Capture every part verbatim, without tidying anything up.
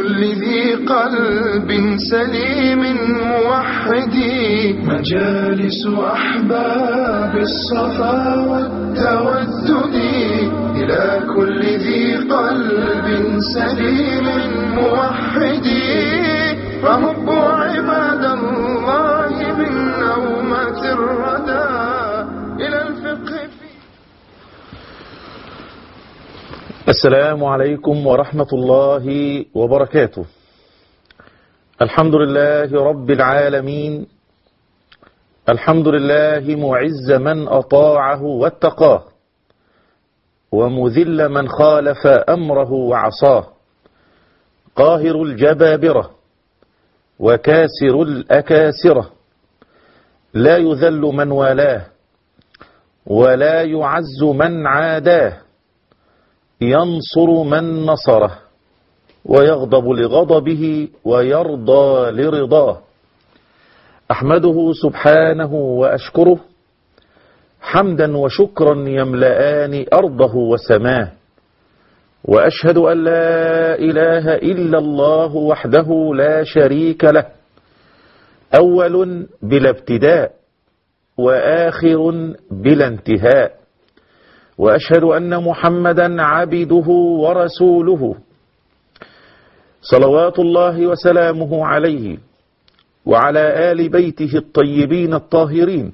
كل ذي قلب سليم موحد، مجالس أحباب الصفا والتودد. إلى كل ذي قلب سليم موحد، فهبوا عباد الله من نومة الردى إلى الفقه. السلام عليكم ورحمة الله وبركاته. الحمد لله رب العالمين، الحمد لله معز من أطاعه واتقاه، ومذل من خالف أمره وعصاه، قاهر الجبابرة وكاسر الأكاسرة، لا يذل من والاه ولا يعز من عاداه، ينصر من نصره ويغضب لغضبه ويرضى لرضاه. أحمده سبحانه وأشكره حمدا وشكرا يملآن أرضه وسماه، وأشهد أن لا إله إلا الله وحده لا شريك له، أول بلا ابتداء وآخر بلا انتهاء، وأشهد أن محمدا عبده ورسوله صلوات الله وسلامه عليه وعلى آل بيته الطيبين الطاهرين،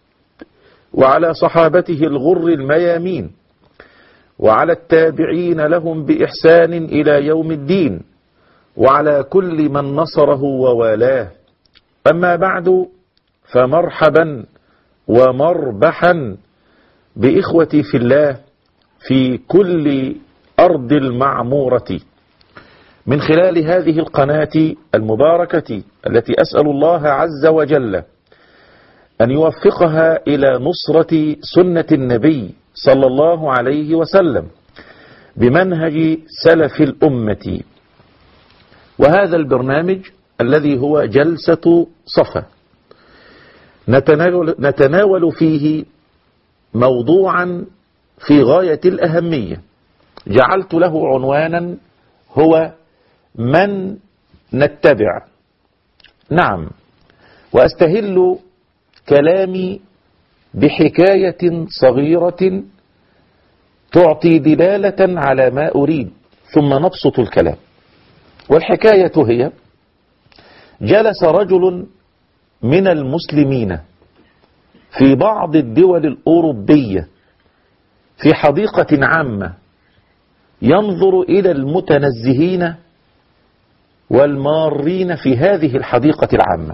وعلى صحابته الغر الميامين، وعلى التابعين لهم بإحسان إلى يوم الدين، وعلى كل من نصره ووالاه. أما بعد، فمرحبا ومربحا بإخوتي في الله في كل أرض المعمورة من خلال هذه القناة المباركة، التي أسأل الله عز وجل أن يوفقها إلى نصرة سنة النبي صلى الله عليه وسلم بمنهج سلف الأمة. وهذا البرنامج الذي هو جلسة صفا نتناول, نتناول فيه موضوعا في غاية الأهمية، جعلت له عنوانا هو من نتبع. نعم، وأستهل كلامي بحكاية صغيرة تعطي دلالة على ما أريد، ثم نبسط الكلام. والحكاية هي: جلس رجل من المسلمين في بعض الدول الأوروبية في حديقة عامة ينظر إلى المتنزهين والمارين في هذه الحديقة العامة.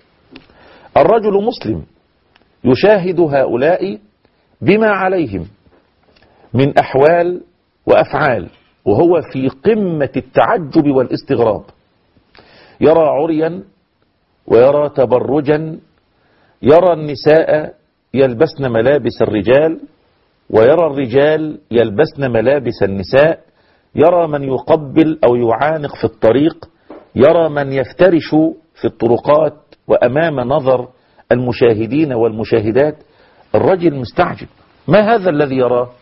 الرجل مسلم يشاهد هؤلاء بما عليهم من أحوال وأفعال، وهو في قمة التعجب والاستغراب. يرى عريا ويرى تبرجا، يرى النساء يلبسن ملابس الرجال، ويرى الرجال يلبسن ملابس النساء، يرى من يقبل أو يعانق في الطريق، يرى من يفترش في الطرقات وأمام نظر المشاهدين والمشاهدات. الرجل مستعجب، ما هذا الذي يراه؟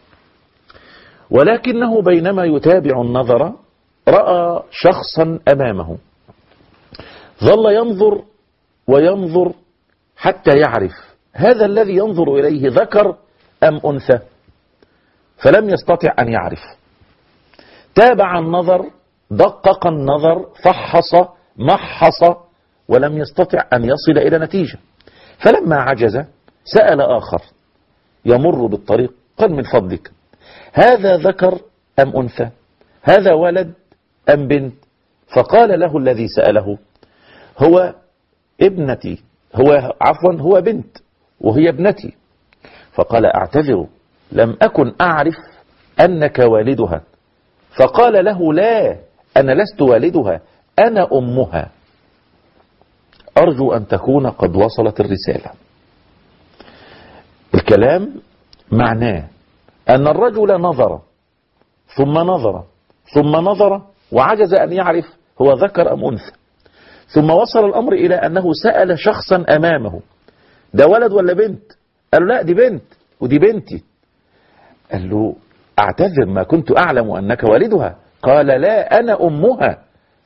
ولكنه بينما يتابع النظر رأى شخصا أمامه، ظل ينظر وينظر حتى يعرف هذا الذي ينظر إليه ذكر أم أنثى، فلم يستطع أن يعرف. تابع النظر، دقق النظر، فحص محص، ولم يستطع أن يصل إلى نتيجة. فلما عجز سأل آخر يمر بالطريق، قال: من فضلك، هذا ذكر أم أنثى؟ هذا ولد أم بنت؟ فقال له الذي سأله: هو ابنتي، هو عفوا هو بنت وهي ابنتي. فقال: أعتذر، لم أكن أعرف أنك والدها. فقال له: لا، أنا لست والدها، أنا أمها. أرجو أن تكون قد وصلت الرسالة. الكلام معناه أن الرجل نظر ثم نظر ثم نظر وعجز أن يعرف هو ذكر أم أنثى، ثم وصل الأمر إلى أنه سأل شخصا أمامه: ده ولد ولا بنت؟ قال له: لا، دي بنت ودي بنتي. قال له: أعتذر، ما كنت أعلم أنك والدها. قال: لا، أنا أمها.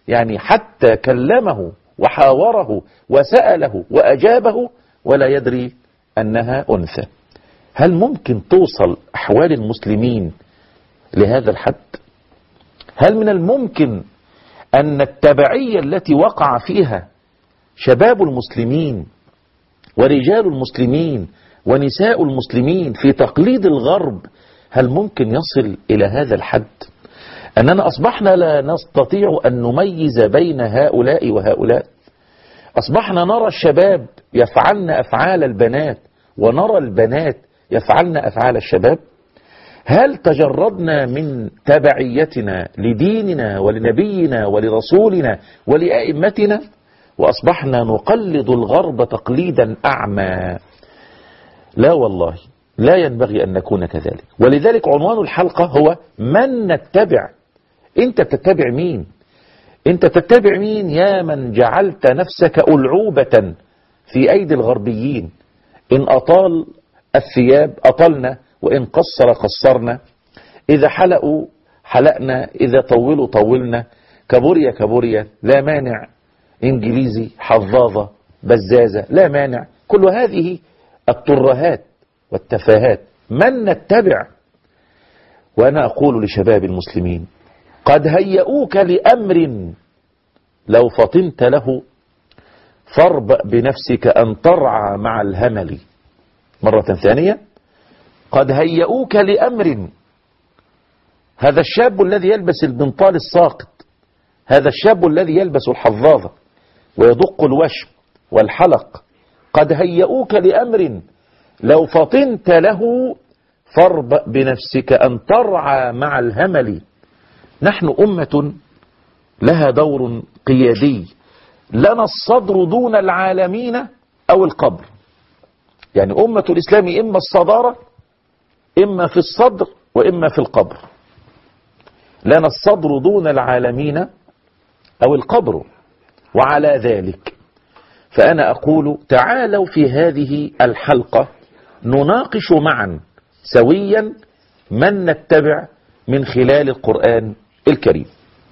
يعني حتى كلمه وحاوره وسأله وأجابه ولا يدري أنها أنثى. هل ممكن توصل أحوال المسلمين لهذا الحد؟ هل من الممكن أن التبعية التي وقع فيها شباب المسلمين ورجال المسلمين ونساء المسلمين في تقليد الغرب، هل ممكن يصل إلى هذا الحد؟ أننا أصبحنا لا نستطيع أن نميز بين هؤلاء وهؤلاء. أصبحنا نرى الشباب يفعلن أفعال البنات ونرى البنات يفعلن أفعال الشباب. هل تجردنا من تبعيتنا لديننا ولنبينا ولرسولنا ولأئمتنا وأصبحنا نقلد الغرب تقليدا أعمى؟ لا والله، لا ينبغي أن نكون كذلك. ولذلك عنوان الحلقة هو من نتبع. أنت تتبع مين؟ أنت تتبع مين يا من جعلت نفسك ألعوبة في أيدي الغربيين؟ إن أطال الثياب أطلنا، وإن قصر قصرنا، إذا حلقوا حلقنا، إذا طولوا طولنا، كبوريا كبوريا، لا مانع، إنجليزي، حظاظة، بزازة، لا مانع. كل هذه الترهات والتفاهات. من نتبع؟ وأنا أقول لشباب المسلمين قد هيئوك لأمر لو فطنت له فاربأ بنفسك أن ترعى مع الهمل. مرة ثانية، قد هيئوك لأمر. هذا الشاب الذي يلبس البنطال الساقط، هذا الشاب الذي يلبس الحظاظة ويدق الوشم والحلق، قد هيئوك لأمر لو فطنت له فاربأ بنفسك أن ترعى مع الهمل. نحن أمة لها دور قيادي، لنا الصدر دون العالمين أو القبر. يعني أمة الإسلام إما الصدارة إما في الصدر وإما في القبر. لنا الصدر دون العالمين أو القبر. وعلى ذلك فأنا أقول تعالوا في هذه الحلقة نناقش معا سويا من نتبع من خلال القرآن الكريم.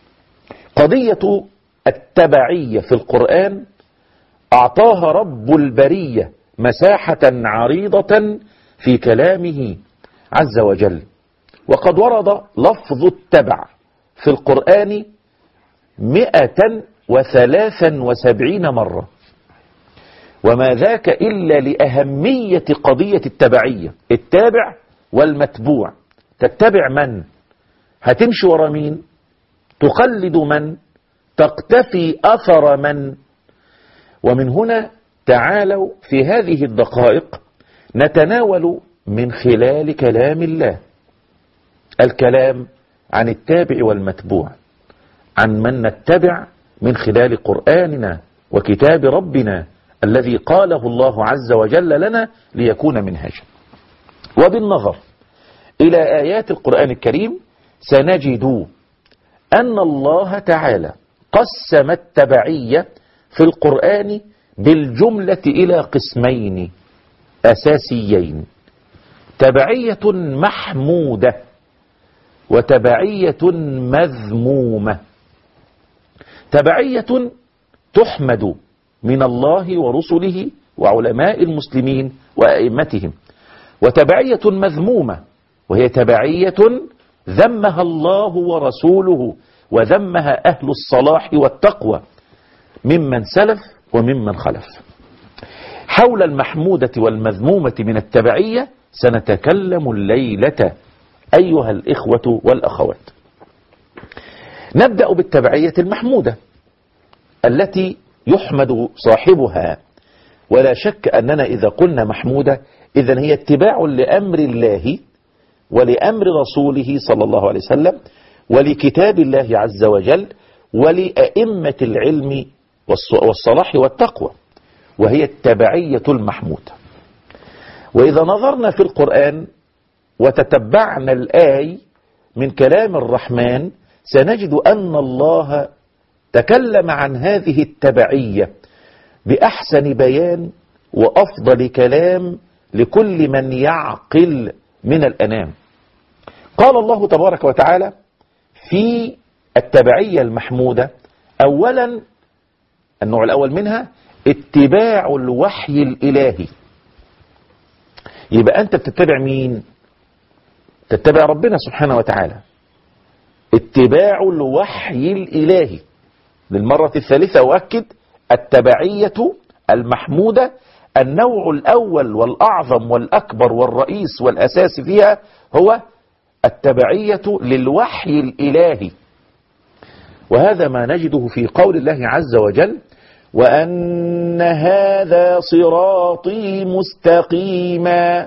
قضية التبعية في القرآن أعطاها رب البرية مساحة عريضة في كلامه عز وجل. وقد ورد لفظ التبع في القرآن مئة وثلاثا وسبعين مرة، وما ذاك إلا لأهمية قضية التبعية. التابع والمتبوع. تتبع من؟ هتمشي ورا مين؟ تقلد من؟ تقتفي أثر من؟ ومن هنا تعالوا في هذه الدقائق نتناول من خلال كلام الله الكلام عن التابع والمتبوع، عن من نتبع من خلال قرآننا وكتاب ربنا الذي قاله الله عز وجل لنا ليكون منهجا. وبالنظر إلى آيات القرآن الكريم سنجد أن الله تعالى قسم التبعية في القرآن بالجملة إلى قسمين أساسيين: تبعية محمودة وتبعية مذمومة. تبعية تحمد من الله ورسله وعلماء المسلمين وأئمتهم، وتبعية مذمومة وهي تبعية ذمها الله ورسوله وذمها أهل الصلاح والتقوى ممن سلف وممن خلف. حول المحمودة والمذمومة من التبعية سنتكلم الليلة أيها الإخوة والأخوات. نبدأ بالتبعية المحمودة التي يحمد صاحبها، ولا شك أننا إذا قلنا محمودة إذن هي اتباع لأمر الله ولأمر رسوله صلى الله عليه وسلم ولكتاب الله عز وجل ولأئمة العلم والصلاح والتقوى، وهي التبعية المحمودة. وإذا نظرنا في القرآن وتتبعنا الآي من كلام الرحمن سنجد أن الله تكلم عن هذه التبعية بأحسن بيان وأفضل كلام لكل من يعقل من الأنام. قال الله تبارك وتعالى في التبعية المحمودة: أولا النوع الأول منها اتباع الوحي الإلهي. يبقى أنت بتتبع مين؟ تتبع ربنا سبحانه وتعالى. اتباع الوحي الإلهي، للمرة الثالثة أؤكد، التبعية المحمودة النوع الأول والأعظم والأكبر والرئيس والأساس فيها هو التبعية للوحي الإلهي. وهذا ما نجده في قول الله عز وجل: وأن هذا صراطي مستقيما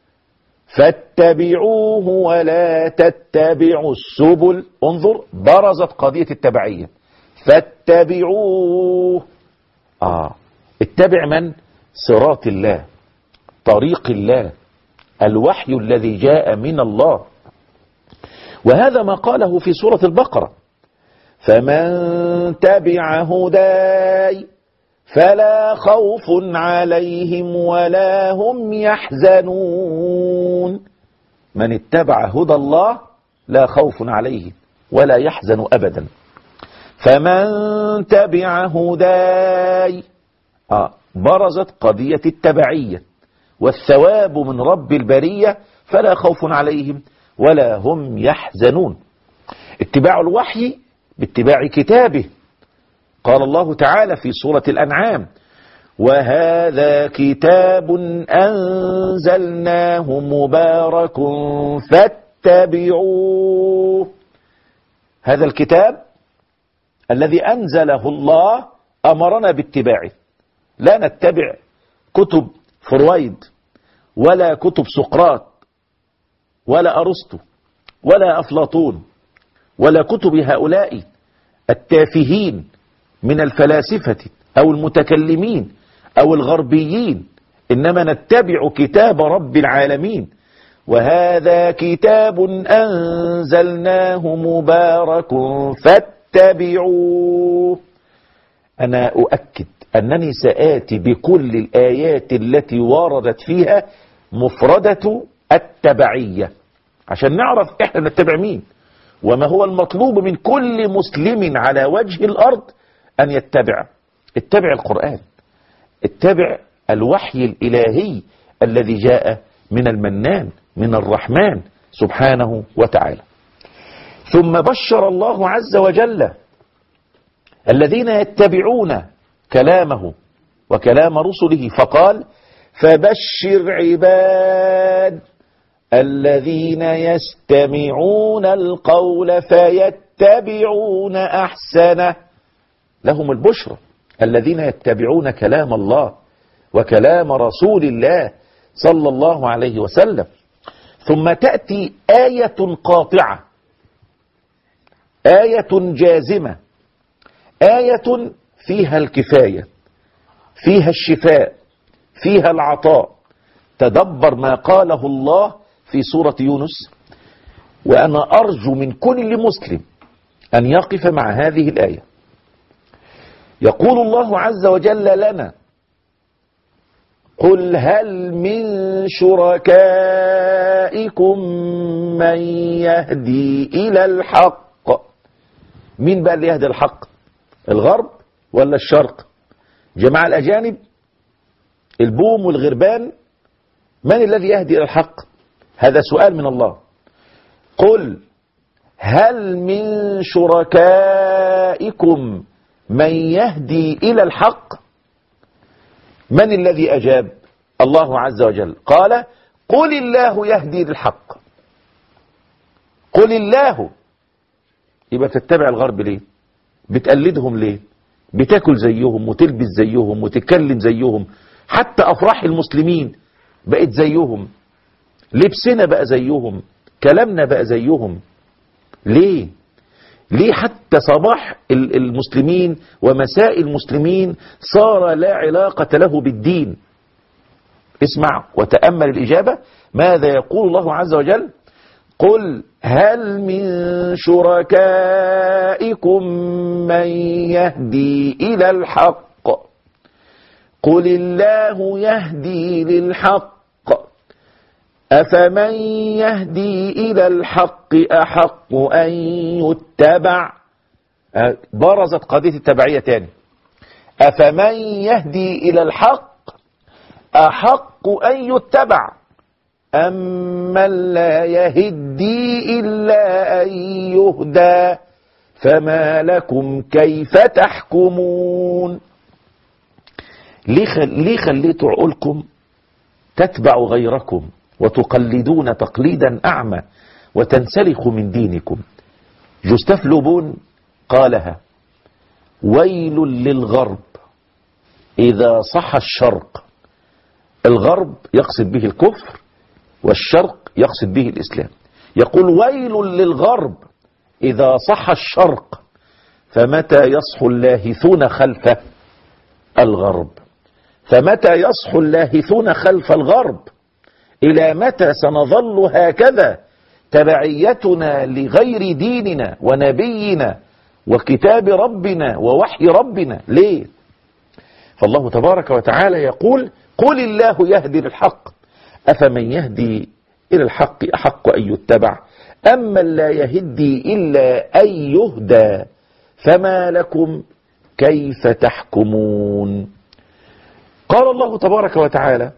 فاتبعوه ولا تتبعوا السبل. انظر، برزت قضية التبعية، فاتبعوه. آه اتبع من؟ صراط الله، طريق الله، الوحي الذي جاء من الله. وهذا ما قاله في سورة البقرة: فمن تبع هداي فلا خوف عليهم ولا هم يحزنون. من اتبع هدى الله لا خوف عليه ولا يحزن أبدا. فمن تبع هداي، آه برزت قضية التبعية والثواب من رب البرية، فلا خوف عليهم ولا هم يحزنون. اتباع الوحي باتباع كتابه. قال الله تعالى في سورة الأنعام: وهذا كتاب أنزلناه مبارك فاتبعوه. هذا الكتاب الذي أنزله الله أمرنا باتباعه. لا نتبع كتب فرويد ولا كتب سقراط ولا أرسطو ولا أفلاطون ولا كتب هؤلاء التافهين من الفلاسفة أو المتكلمين أو الغربيين، إنما نتبع كتاب رب العالمين. وهذا كتاب أنزلناه مبارك فاتبعوه. أنا أؤكد أنني سآتي بكل الآيات التي وردت فيها مفردة التبعية عشان نعرف إحنا نتبع مين، وما هو المطلوب من كل مسلم على وجه الأرض أن يتبع. اتبع القرآن، اتبع الوحي الإلهي الذي جاء من المنان من الرحمن سبحانه وتعالى. ثم بشر الله عز وجل الذين يتبعون كلامه وكلام رسله فقال: فبشر عباد الذين يستمعون القول فيتبعون أحسنه. لهم البشرى الذين يتبعون كلام الله وكلام رسول الله صلى الله عليه وسلم. ثم تأتي آية قاطعة، آية جازمة، آية فيها الكفاية، فيها الشفاء، فيها العطاء. تدبر ما قاله الله في سورة يونس، وأنا أرجو من كل مسلم أن يقف مع هذه الآية. يقول الله عز وجل لنا: قل هل من شركائكم من يهدي إلى الحق. مين بقى اللي يهدي الحق؟ الغرب ولا الشرق؟ جماعة الأجانب، البوم والغربان، من الذي يهدي إلى الحق؟ هذا سؤال من الله. قل هل من شركائكم من يهدي إلى الحق. من الذي أجاب؟ الله عز وجل قال: قل الله يهدي للحق. قل الله. يبقى تتبع الغرب ليه؟ بتقلدهم ليه؟ بتاكل زيهم وتلبس زيهم وتتكلم زيهم، حتى أفراح المسلمين بقت زيهم، لبسنا بقى زيهم، كلامنا بقى زيهم. ليه؟ ليه حتى صباح المسلمين ومساء المسلمين صار لا علاقة له بالدين؟ اسمع وتأمل الإجابة. ماذا يقول الله عز وجل؟ قل هل من شركائكم من يهدي إلى الحق. قل الله يهدي للحق أفمن يهدي إلى الحق أحق أن يتبع برزت قضية التبعية تاني. أفمن يهدي إلى الحق أحق أن يتبع أمن لا يهدي إلا أن يهدى فما لكم كيف تحكمون. ليه, خل... ليه خليتوا عقولكم تتبع غيركم وتقلدون تقليدا أعمى وتنسلخوا من دينكم؟ جوستاف لوبون قالها: ويل للغرب إذا صح الشرق. الغرب يقصد به الكفر والشرق يقصد به الإسلام. يقول: ويل للغرب إذا صح الشرق فمتى يصح اللاهثون خلف الغرب؟ فمتى يصح اللاهثون خلف الغرب؟ إلى متى سنظل هكذا تبعيتنا لغير ديننا ونبينا وكتاب ربنا ووحي ربنا؟ ليه؟ فالله تبارك وتعالى يقول: قل الله يهدي للحق أفمن يهدي إلى الحق أحق أن يتبع أمن لا يهدي إلا أن يهدى فما لكم كيف تحكمون. قال الله تبارك وتعالى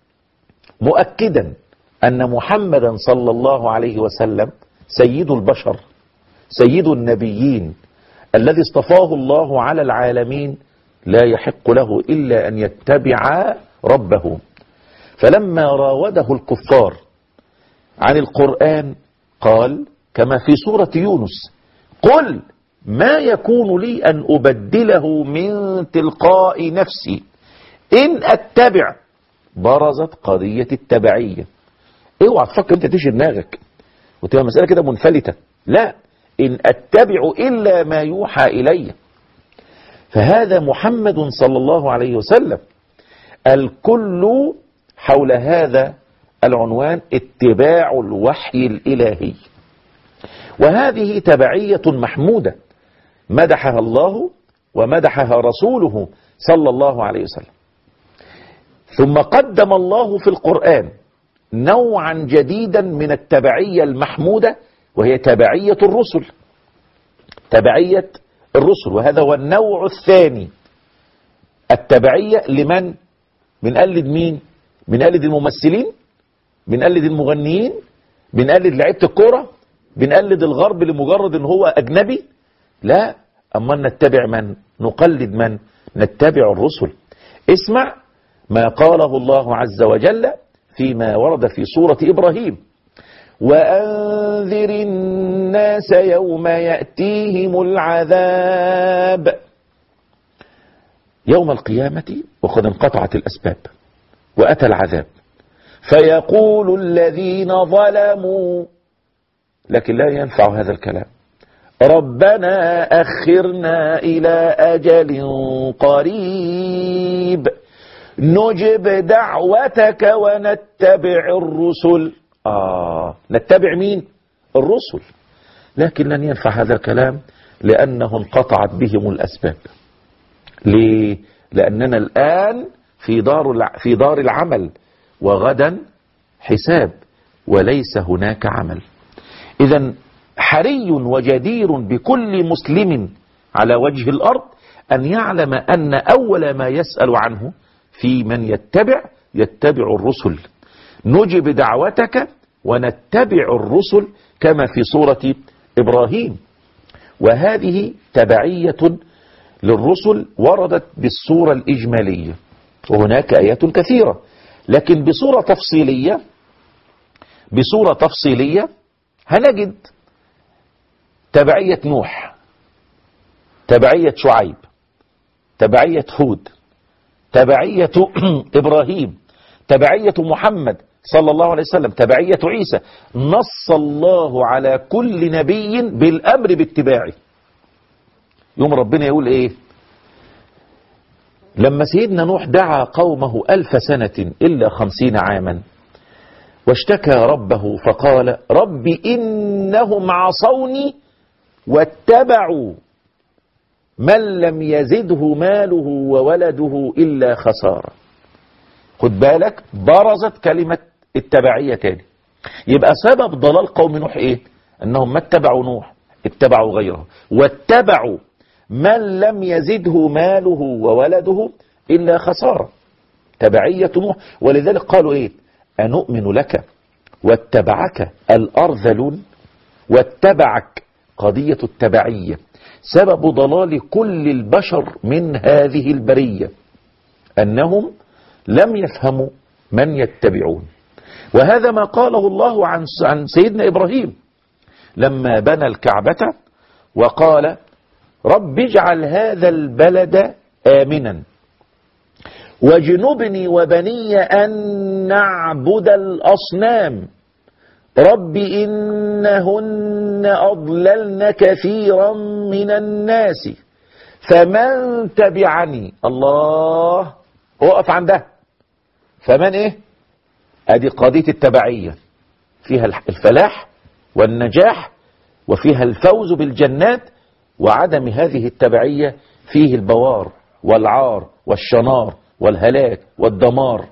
مؤكدا أن محمدا صلى الله عليه وسلم سيد البشر سيد النبيين الذي اصطفاه الله على العالمين، لا يحق له إلا أن يتبع ربه. فلما راوده الكفار عن القرآن قال كما في سورة يونس: قل ما يكون لي أن أبدله من تلقاء نفسي إن أتبع. برزت قضية التبعية. اوعى تفكر انت تشي دماغك وتبقى مسألة كده منفلتة، لا، إن أتبع إلا ما يوحى إلي. فهذا محمد صلى الله عليه وسلم. الكل حول هذا العنوان اتباع الوحي الإلهي، وهذه تبعية محمودة مدحها الله ومدحها رسوله صلى الله عليه وسلم. ثم قدم الله في القرآن نوعا جديدا من التبعية المحمودة، وهي تبعية الرسل. تبعية الرسل، وهذا هو النوع الثاني. التبعية لمن؟ بنقلد مين؟ بنقلد الممثلين؟ بنقلد المغنيين؟ بنقلد لعيبة الكورة؟ بنقلد الغرب لمجرد ان هو اجنبي؟ لا، اما نتبع من؟ نقلد من؟ نتبع الرسل. اسمع ما قاله الله عز وجل فيما ورد في سورة إبراهيم: وأنذر الناس يوم يأتيهم العذاب. يوم القيامة وقد انقطعت الأسباب وأتى العذاب، فيقول الذين ظلموا، لكن لا ينفع هذا الكلام، ربنا أخرنا إلى أجل قريب نجب دعوتك ونتبع الرسل. آه نتبع مين؟ الرسل. لكن لن ينفع هذا الكلام لأنه انقطعت بهم الأسباب. ليه؟ لأننا الآن في دار في دار العمل، وغدا حساب وليس هناك عمل. إذن حري وجدير بكل مسلم على وجه الأرض أن يعلم أن أول ما يسأل عنه في من يتبع يتبع الرسل. نجب دعوتك ونتبع الرسل كما في سورة إبراهيم. وهذه تبعية للرسل وردت بالصورة الإجمالية، وهناك آيات كثيرة، لكن بصورة تفصيلية بصورة تفصيلية هنجد تبعية نوح، تبعية شعيب، تبعية هود، تبعية إبراهيم، تبعية محمد صلى الله عليه وسلم، تبعية عيسى. نص الله على كل نبي بالأمر باتباعه. يوم ربنا يقول إيه؟ لما سيدنا نوح دعا قومه ألف سنة إلا خمسين عاما واشتكى ربه فقال رب إنهم عصوني واتبعوا من لم يزده ماله وولده إلا خسارة. خد بالك، برزت كلمة التبعية تاني. يبقى سبب ضلال قوم نوح ايه؟ انهم ما اتبعوا نوح، اتبعوا غيره، واتبعوا من لم يزده ماله وولده إلا خسارة. تبعية نوح. ولذلك قالوا إيه؟ أنؤمن لك واتبعك الأرذلون. واتبعك قضية التبعية سبب ضلال كل البشر من هذه البرية، أنهم لم يفهموا من يتبعون. وهذا ما قاله الله عن عن سيدنا إبراهيم لما بنى الكعبة وقال رب اجعل هذا البلد آمنا واجنبني وبني أن نعبد الأصنام رب إنهن أضللن كثيرا من الناس فمن تبعني. الله، وقف عندها. فمن إيه؟ أدي قضية التبعية، فيها الفلاح والنجاح وفيها الفوز بالجنات، وعدم هذه التبعية فيه البوار والعار والشنار والهلاك والدمار.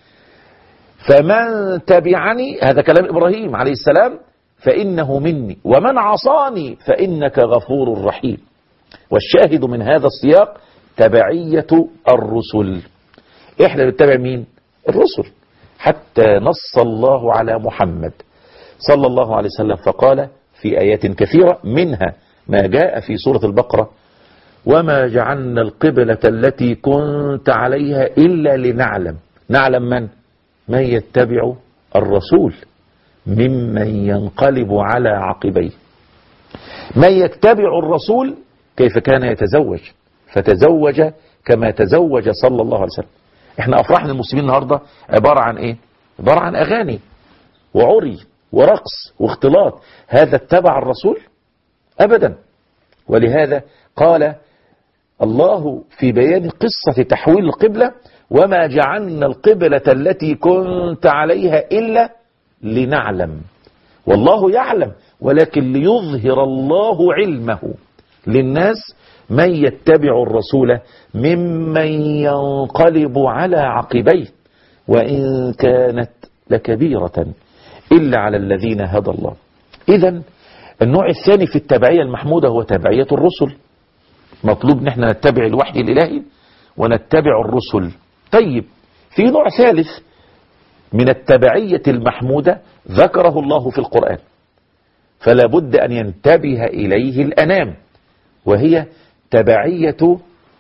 فمن تبعني، هذا كلام إبراهيم عليه السلام، فإنه مني ومن عصاني فإنك غفور رحيم. والشاهد من هذا السياق تبعية الرسل. إحنا نتبع مين؟ الرسل. حتى نص الله على محمد صلى الله عليه وسلم فقال في آيات كثيرة، منها ما جاء في سورة البقرة وما جعلنا القبلة التي كنت عليها إلا لنعلم. نعلم من؟ من يتبع الرسول ممن ينقلب على عقبيه. من يتبع الرسول كيف كان يتزوج، فتزوج كما تزوج صلى الله عليه وسلم. احنا افراحنا المسلمين النهاردة عبارة عن ايه؟ عبارة عن اغاني وعري ورقص واختلاط. هذا اتبع الرسول؟ ابدا. ولهذا قال الله في بيان قصة تحويل القبلة وما جعلنا القبلة التي كنت عليها إلا لنعلم. والله يعلم، ولكن ليظهر الله علمه للناس من يتبع الرسول ممن ينقلب على عقبيه وإن كانت لكبيرة إلا على الذين هدى الله. إذن النوع الثاني في التبعية المحمودة هو تبعية الرسل. مطلوب نحن نتبع الوحي الإلهي ونتبع الرسل. طيب، في نوع ثالث من التبعية المحمودة ذكره الله في القرآن، فلا بد أن ينتبه إليه الأنام، وهي تبعية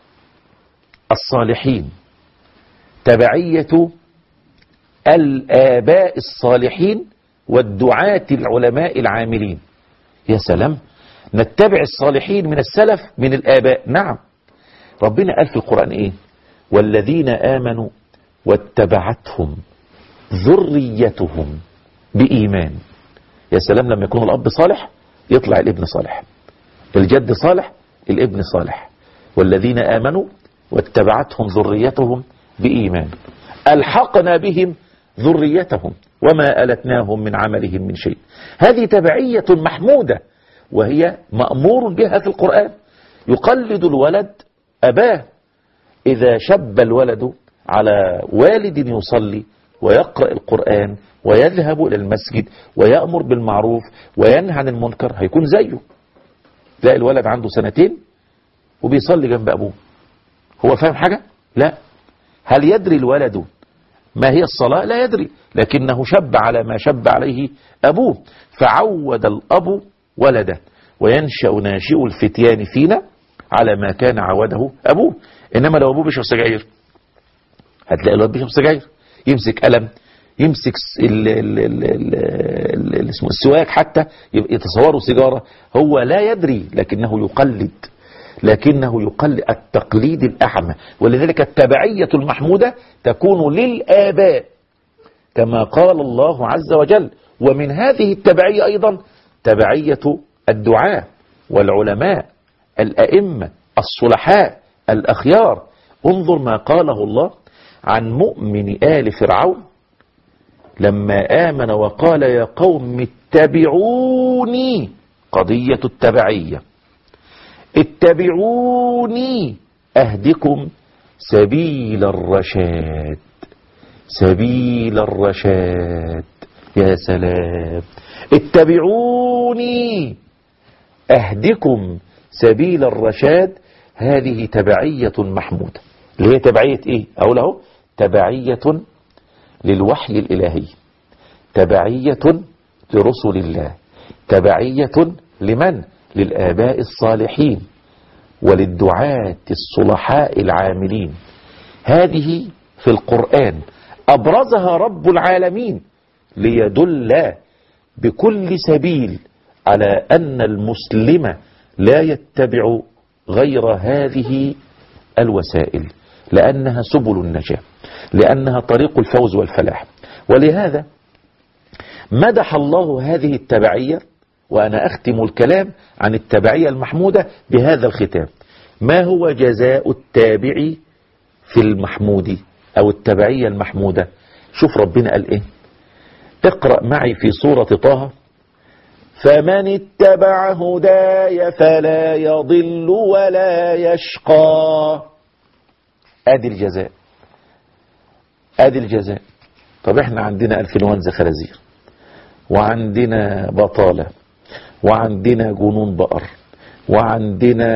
الصالحين، تبعية الآباء الصالحين والدعاة العلماء العاملين. يا سلام، نتبع الصالحين من السلف من الآباء. نعم، ربنا قال في القرآن إيه؟ والذين آمنوا واتبعتهم ذريتهم بإيمان. يا سلام، لما يكون الأب صالح يطلع الابن صالح، الجد صالح الابن صالح. والذين آمنوا واتبعتهم ذريتهم بإيمان ألحقنا بهم ذريتهم وما ألتناهم من عملهم من شيء. هذه تبعية محمودة وهي مأمور بها في القرآن. يقلد الولد أباه. إذا شب الولد على والد يصلي ويقرأ القرآن ويذهب إلى المسجد ويأمر بالمعروف وينهى عن المنكر هيكون زيه. تلاقي الولد عنده سنتين وبيصلي جنب أبوه. هو فاهم حاجة؟ لا. هل يدري الولد ما هي الصلاة؟ لا يدري، لكنه شب على ما شب عليه أبوه، فعود الأب ولده، وينشأ ناشئ الفتيان فينا على ما كان عوده أبوه. إنما لو أبوه بيشرب سجاير هتلاقي الولد بيشرب سجاير، يمسك قلم، يمسك ال ال ال ال ال اسمه السواك، حتى يتصوروا سيجارة. هو لا يدري لكنه يقلد، لكنه يقلد التقليد الأعمى. ولذلك التبعية المحمودة تكون للآباء كما قال الله عز وجل. ومن هذه التبعية أيضا تبعية الدعاة والعلماء الأئمة الصلحاء الأخيار. انظر ما قاله الله عن مؤمن آل فرعون لما آمن وقال يا قوم اتبعوني. قضية التبعية، اتبعوني أهدكم سبيل الرشاد. سبيل الرشاد، يا سلام. اتبعوني أهدكم سبيل الرشاد، هذه تبعية محمودة. اللي هي تبعية إيه؟ أقول أهو: تبعية للوحي الإلهي، تبعية لرسل الله، تبعية لمن؟ للآباء الصالحين وللدعاة الصلحاء العاملين. هذه في القرآن أبرزها رب العالمين ليدل بكل سبيل على أن المسلم لا يتبع غير هذه الوسائل، لأنها سبل النجاة، لأنها طريق الفوز والفلاح. ولهذا مدح الله هذه التبعية. وأنا أختم الكلام عن التبعية المحمودة بهذا الختام: ما هو جزاء التابع في المحمود أو التبعية المحمودة؟ شوف ربنا قال إيه. اقرأ معي في سورة طه: فمن اتبع هداي فلا يضل ولا يشقى. ادي الجزاء، ادي الجزاء. طب احنا عندنا انفلونزا خنازير، وعندنا بطالة، وعندنا جنون بقر، وعندنا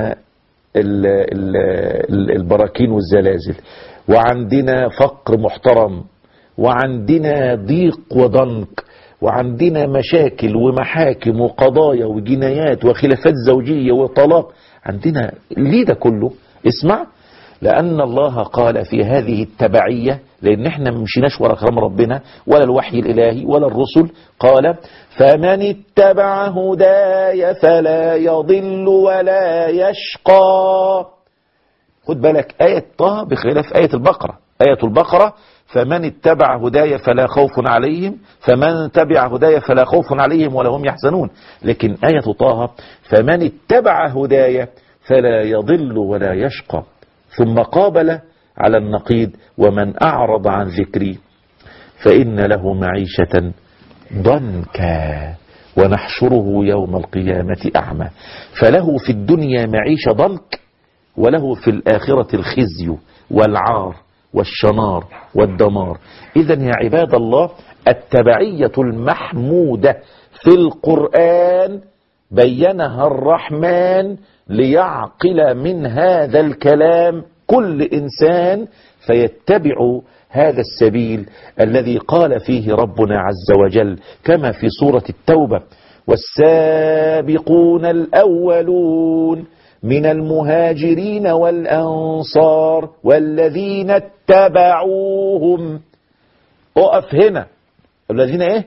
ال ال ال البراكين والزلازل، وعندنا فقر محترم، وعندنا ضيق وضنك، وعندنا مشاكل ومحاكم وقضايا وجنايات وخلافات زوجية وطلاق. عندنا ليه ده كله؟ اسمع، لأن الله قال في هذه التبعية، لأن احنا مشيناش ورا كلام ربنا ولا الوحي الإلهي ولا الرسل. قال: فمن اتبع هداي فلا يضل ولا يشقى. خد بالك، آية طه بخلاف آية البقرة. آية البقرة: فمن اتبع هداي فلا خوف عليهم، فمن تبع هداي فلا خوف عليهم ولا هم يحزنون. لكن آية طه: فمن اتبع هداي فلا يضل ولا يشقى. ثم قابل على النقيض: ومن أعرض عن ذكري فإن له معيشة ضنكا ونحشره يوم القيامة أعمى. فله في الدنيا معيشة ضنك، وله في الآخرة الخزي والعار والشنار والدمار. إذن يا عباد الله، التبعية المحمودة في القرآن بينها الرحمن ليعقل من هذا الكلام كل إنسان فيتبع هذا السبيل الذي قال فيه ربنا عز وجل كما في سورة التوبة: والسابقون الأولون من المهاجرين والأنصار والذين اتبعوهم. اقف هنا، الذين ايه؟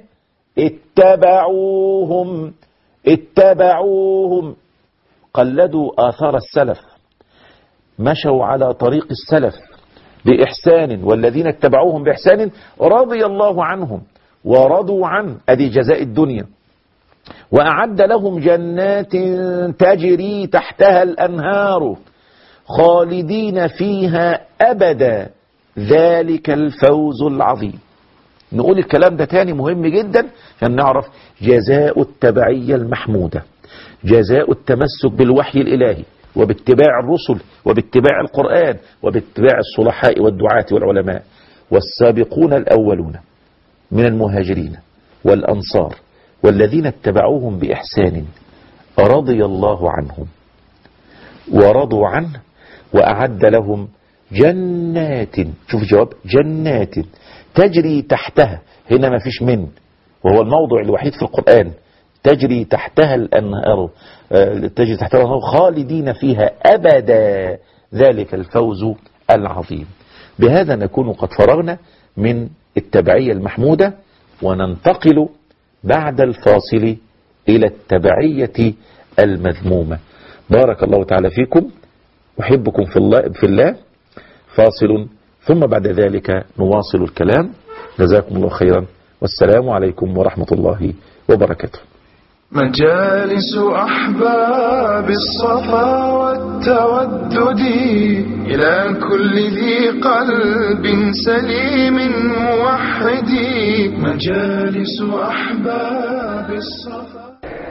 اتبعوهم. اتبعوهم قلدوا آثار السلف، مشوا على طريق السلف بإحسان، والذين اتبعوهم بإحسان رضي الله عنهم ورضوا عنه. أدي جزاء الدنيا. وأعد لهم جنات تجري تحتها الأنهار خالدين فيها أبدا ذلك الفوز العظيم. نقول الكلام ده تاني مهم جدا عشان نعرف جزاء التبعية المحمودة، جزاء التمسك بالوحي الإلهي وباتباع الرسل وباتباع القرآن وباتباع الصلحاء والدعاة والعلماء. والسابقون الأولون من المهاجرين والأنصار والذين اتبعوهم بإحسان رضي الله عنهم ورضوا عنه وأعد لهم جنات. شوف الجواب: جنات تجري تحتها. هنا ما فيش من، وهو الموضع الوحيد في القرآن تجري تحتها الأنهار، تجري تحتها الأنهار خالدين فيها أبدا ذلك الفوز العظيم. بهذا نكون قد فرغنا من التبعية المحمودة، وننتقل بعد الفاصل إلى التبعية المذمومة. بارك الله تعالى فيكم، أحبكم في الله, في الله. فاصل ثم بعد ذلك نواصل الكلام. جزاكم الله خيرا، والسلام عليكم ورحمة الله وبركاته. مجالس أحباب الصفا والتودد إلى كل ذي قلب سليم موحد. مجالس أحباب الصفا.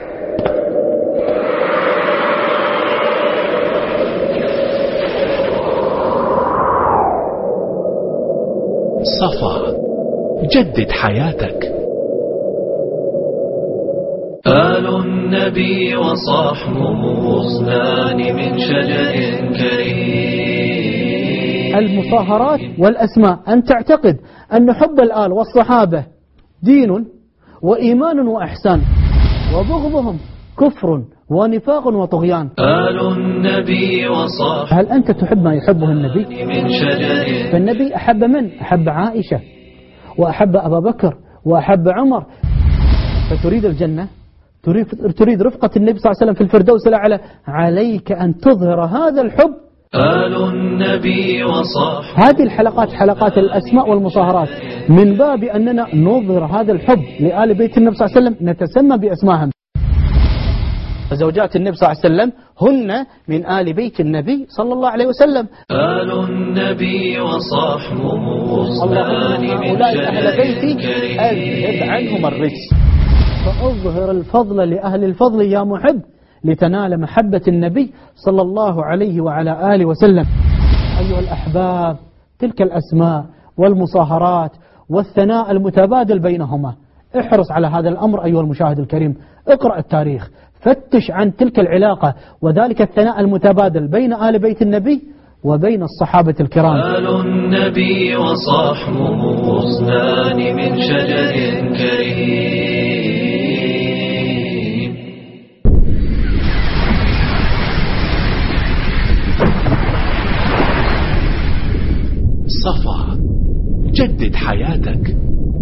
صفا، جدد حياتك. آل النبي وصحبه غصنان من شجر كريم. المصاهرات والأسماء، أن تعتقد أن حب الآل والصحابة دين وإيمان وإحسان، وبغضهم كفر ونفاق وطغيان. آل النبي وصحبه، هل أنت تحب ما يحبه النبي؟ من شجر. فالنبي أحب من؟ أحب عائشة وأحب أبا بكر وأحب عمر. فتريد الجنة، تريد, تريد رفقة النبي صلى الله عليه وسلم في الفردوس الأعلى، عليك أن تظهر هذا الحب. آل النبي وصحبه، هذه الحلقات حلقات الأسماء والمصاهرات من باب أننا نظهر هذا الحب لآل بيت النبي صلى الله عليه وسلم، نتسمى بأسمائهم. زوجات النبي صلى الله عليه وسلم هن من آل بيت النبي صلى الله عليه وسلم. آل النبي وصحبه غصنان من أهل بيتي أذهب عنهم الرجس. فأظهر الفضل لأهل الفضل يا محب، لتنال محبة النبي صلى الله عليه وعلى آله وسلم. أيها الأحباب، تلك الأسماء والمصاهرات والثناء المتبادل بينهما، احرص على هذا الأمر أيها المشاهد الكريم. اقرأ التاريخ، فتش عن تلك العلاقة وذلك الثناء المتبادل بين آل بيت النبي وبين الصحابة الكرام. آل النبي وصحبه غصنان من شجر كريم. صفا، جدد حياتك.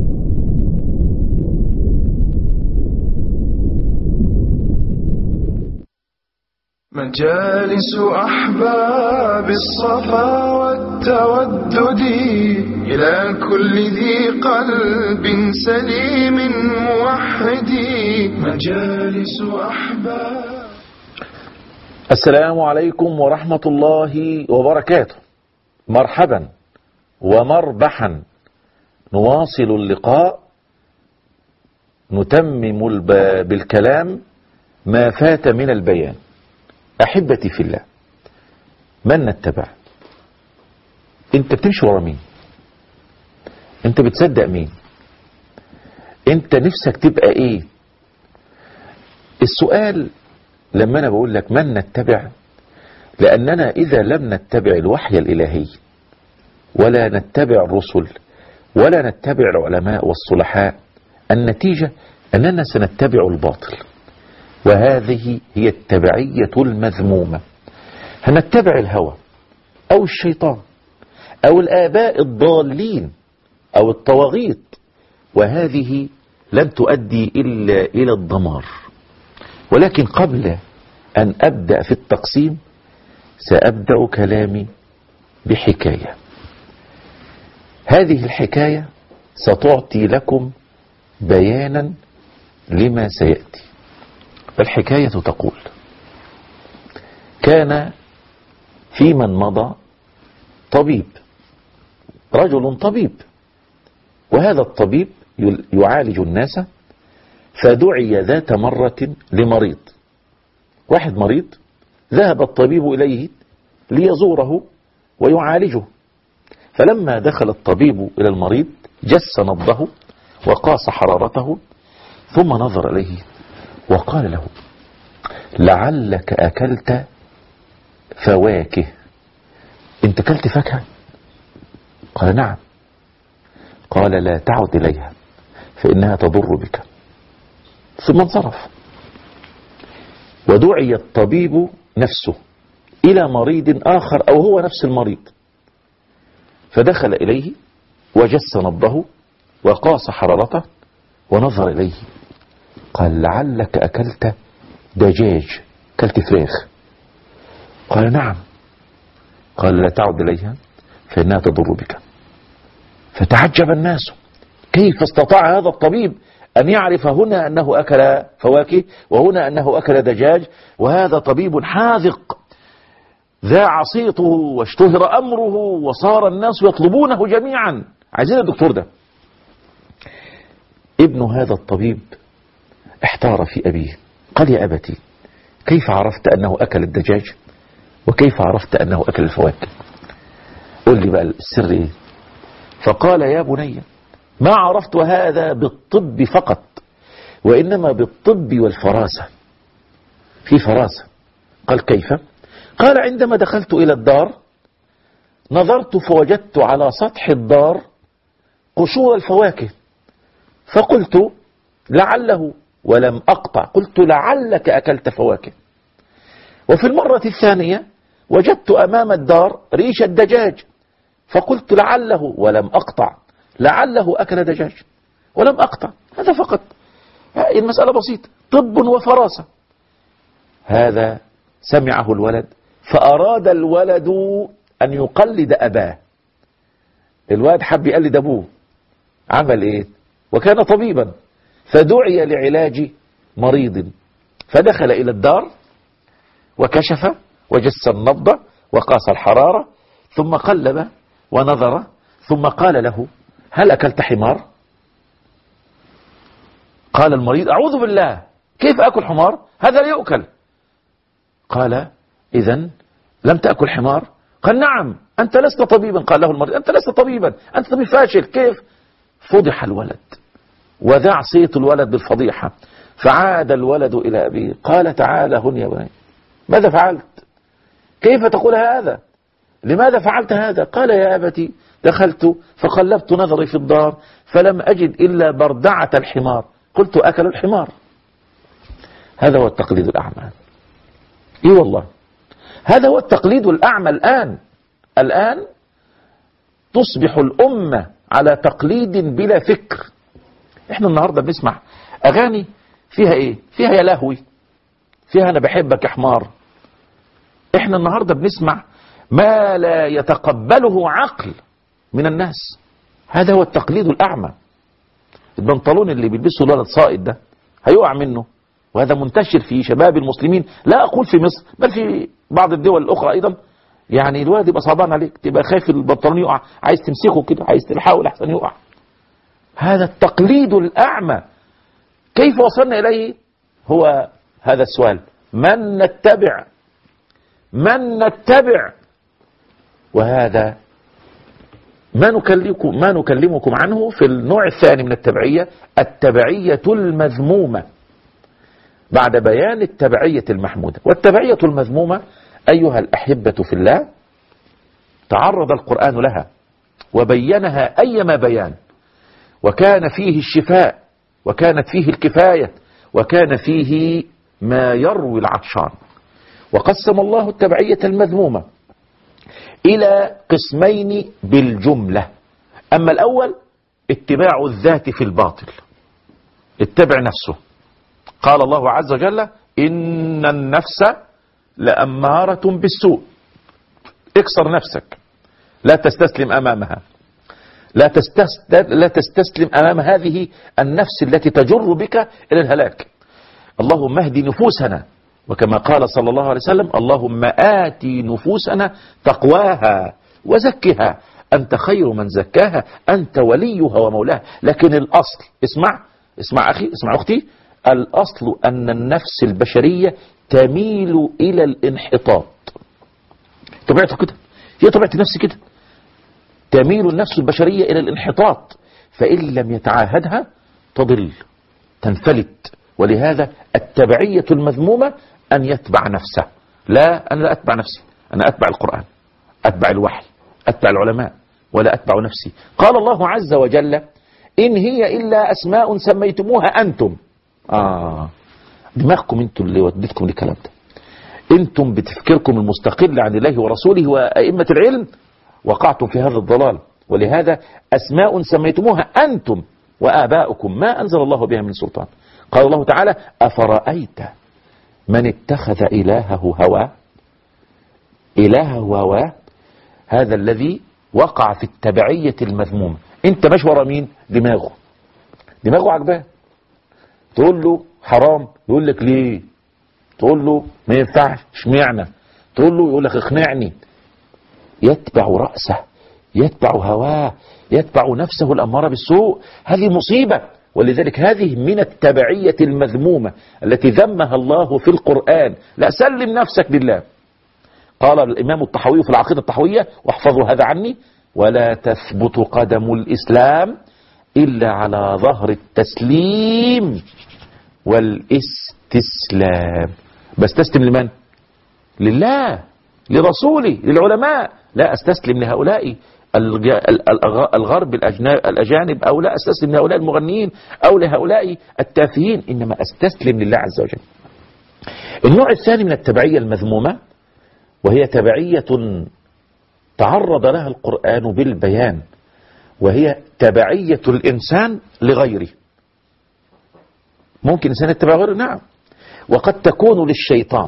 مجالس أحباب الصفا والتودد إلى كل ذي قلب سليم موحد. مجالس أحباب. السلام عليكم ورحمة الله وبركاته. مرحبا ومربحا، نواصل اللقاء، نتمم بالكلام ما فات من البيان. أحبتي في الله، من نتبع؟ انت بتمشي ورا مين؟ انت بتصدق مين؟ انت نفسك تبقى ايه؟ السؤال لما انا بقول لك من نتبع، لأننا إذا لم نتبع الوحي الإلهي ولا نتبع الرسل ولا نتبع العلماء والصلحاء، النتيجة أننا سنتبع الباطل، وهذه هي التبعية المذمومة. هنتبع الهوى أو الشيطان أو الآباء الضالين أو الطواغيت، وهذه لن تؤدي إلا إلى الدمار. ولكن قبل أن أبدأ في التقسيم سأبدأ كلامي بحكاية. هذه الحكاية ستعطي لكم بيانا لما سيأتي. الحكاية تقول: كان في من مضى طبيب، رجل طبيب، وهذا الطبيب يعالج الناس، فدعي ذات مرة لمريض. واحد مريض ذهب الطبيب إليه ليزوره ويعالجه، فلما دخل الطبيب إلى المريض جس نبضه وقاس حرارته، ثم نظر إليه وقال له: لعلك أكلت فواكه، انت أكلت فاكهة؟ قال: نعم. قال: لا تعد إليها فإنها تضر بك. ثم انصرف. ودعي الطبيب نفسه إلى مريض آخر أو هو نفس المريض، فدخل إليه وجس نبضه وقاس حرارته ونظر إليه، قال: لعلك أكلت دجاج، أكلت فراخ؟ قال: نعم. قال: لا تعد إليها فإنها تضر بك. فتعجب الناس، كيف استطاع هذا الطبيب أن يعرف هنا أنه أكل فواكه وهنا أنه أكل دجاج، وهذا طبيب حاذق ذاع صيته واشتهر أمره وصار الناس يطلبونه جميعا، عايزين الدكتور ده. ابن هذا الطبيب احتار في أبيه، قال: يا أبتي، كيف عرفت أنه أكل الدجاج وكيف عرفت أنه أكل الفواكه؟ قل لي بقى السر إيه؟ فقال: يا بني، ما عرفت هذا بالطب فقط، وإنما بالطب والفراسة. في فراسة. قال كيف؟ قال عندما دخلت إلى الدار نظرت فوجدت على سطح الدار قشور الفواكه، فقلت لعله، ولم أقطع، قلت لعلك أكلت فواكه. وفي المرة الثانية وجدت أمام الدار ريش الدجاج، فقلت لعله، ولم أقطع، لعله أكل دجاج، ولم أقطع. هذا فقط، المسألة بسيطة، طب وفراسة. هذا سمعه الولد فأراد الولد أن يقلد أباه. الولد حب يقلد أبوه، عمل إيه؟ وكان طبيبا، فدعي لعلاج مريض، فدخل إلى الدار وكشف وجس النبض وقاس الحرارة، ثم قلب ونظر، ثم قال له هل أكلت حمار؟ قال المريض أعوذ بالله، كيف أكل حمار؟ هذا لا يؤكل. قال إذن لم تأكل حمار؟ قال نعم. أنت لست طبيبا. قال له المريض أنت لست طبيبا، أنت طبيب فاشل. كيف؟ فضح الولد وذاع صيت الولد بالفضيحة، فعاد الولد إلى أبيه قال تعالى هن يا بني، ماذا فعلت؟ كيف تقول هذا؟ لماذا فعلت هذا؟ قال يا أبتي دخلت فقلبت نظري في الدار فلم أجد إلا بردعة الحمار، قلت أكل الحمار. هذا هو التقليد الأعمى. إيه والله، هذا هو التقليد الأعمى. الآن الآن تصبح الأمة على تقليد بلا فكر. احنا النهاردة بنسمع أغاني فيها إيه؟ فيها يا لهوي، فيها أنا بحبك يا حمار. احنا النهاردة بنسمع ما لا يتقبله عقل من الناس. هذا هو التقليد الأعمى. البنطلون اللي بيلبسه الولد صائد ده هيقع منه، وهذا منتشر في شباب المسلمين، لا أقول في مصر بل في بعض الدول الأخرى أيضا. يعني الولد يبقى صعبان عليك، تبقى خايف البنطلون يقع، عايز تمسكه كده، عايز تحاول أحسن يقع. هذا التقليد الأعمى. كيف وصلنا إليه؟ هو هذا السؤال، من نتبع؟ من نتبع؟ وهذا ما نكلمكم ما نكلمكم عنه في النوع الثاني من التبعية، التبعية المذمومة، بعد بيان التبعية المحمودة. والتبعية المذمومة أيها الأحبة في الله تعرض القرآن لها وبينها أيما بيان، وكان فيه الشفاء، وكانت فيه الكفاية، وكان فيه ما يروي العطشان. وقسم الله التبعية المذمومة إلى قسمين بالجملة. أما الأول اتباع الذات في الباطل، اتبع نفسه. قال الله عز وجل إن النفس لأمارة بالسوء، اكسر نفسك، لا تستسلم أمامها، لا تستسلم, لا تستسلم أمام هذه النفس التي تجر بك إلى الهلاك. اللهم اهدي نفوسنا، وكما قال صلى الله عليه وسلم اللهم آتي نفوسنا تقواها وزكها أنت خير من زكاها أنت وليها ومولاها. لكن الأصل، اسمع اسمع أخي، اسمع أختي، الأصل أن النفس البشرية تميل إلى الانحطاط. طبيعته كده، هي طبيعة النفس كده، تميل النفس البشرية إلى الانحطاط، فإن لم يتعاهدها تضل تنفلت. ولهذا التبعية المذمومة أن يتبع نفسه. لا، أنا لا أتبع نفسي، أنا أتبع القرآن، أتبع الوحي، أتبع العلماء، ولا أتبع نفسي. قال الله عز وجل إن هي إلا أسماء سميتموها أنتم. آه دماغكم أنتم اللي وديتكم للكلام ده، أنتم بتفكيركم المستقل عن الله ورسوله وأئمة العلم وقعتم في هذا الضلال. ولهذا أسماء سميتموها أنتم وآباؤكم ما أنزل الله بها من سلطان. قال الله تعالى أفرأيت من اتخذ إلهه هواه، إلهه هواه، هذا الذي وقع في التبعية المذمومة. انت مش ورا مين؟ دماغه، دماغه عجباه، تقول له حرام يقول لك ليه، تقول له ما ينفعش اشمعنى، تقول له يقول لك اقنعني. يتبع رأسه، يتبع هواه، يتبع نفسه الأمارة بالسوء. هذه مصيبة. ولذلك هذه من التبعية المذمومة التي ذمها الله في القرآن. لا، سلم نفسك لله. قال الإمام الطحاوي في العقيدة الطحاوية، واحفظوا هذا عني، ولا تثبت قدم الإسلام إلا على ظهر التسليم والاستسلام. بستسلم لمن؟ لله، لرسوله، للعلماء. لا أستسلم لهؤلاء الغرب الأجانب، أو لا أستسلم لهؤلاء المغنيين أو لهؤلاء التافهين، إنما أستسلم لله عز وجل. النوع الثاني من التبعية المذمومة، وهي تبعية تعرض لها القرآن بالبيان، وهي تبعية الإنسان لغيره. ممكن إنسان يتبع غيره، نعم، وقد تكون للشيطان،